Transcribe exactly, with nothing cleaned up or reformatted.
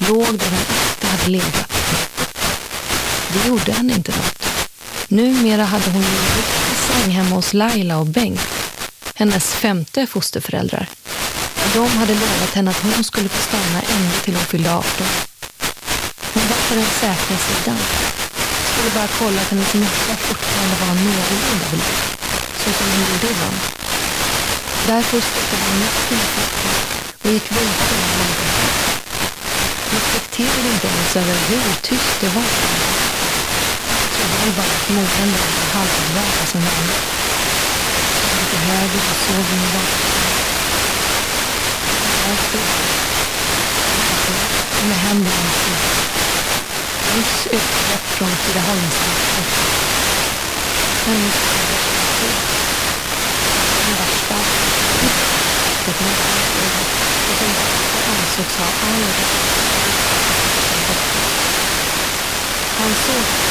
låg där han alltid hade legat. Det gjorde henne inte något. Numera hade hon ju en riktig säng hemma hos Laila och Bengt, hennes femte fosterföräldrar. De hade lovat henne att hon skulle få stanna ända till hon fyllde arton. Hon var på den säkra sidan. Skulle bara kolla att hennes nytta fortfarande var någorlunda vid liv, så som hon gjorde ibland. Därför stoppade hon upp sina fötter och gick vidare med honom. Reflekterade inte ens över hur tyst det var. Jag trodde bara att modern var halvdvaga som vanligt. Lite högre och såg hon i vatten. Där stod hon med händerna i sig. Nyss utsläpp från Tidaholmsvattnet. Hennes födelsedag. Den värsta. Det var och som ansågs ha all rätt. Han såg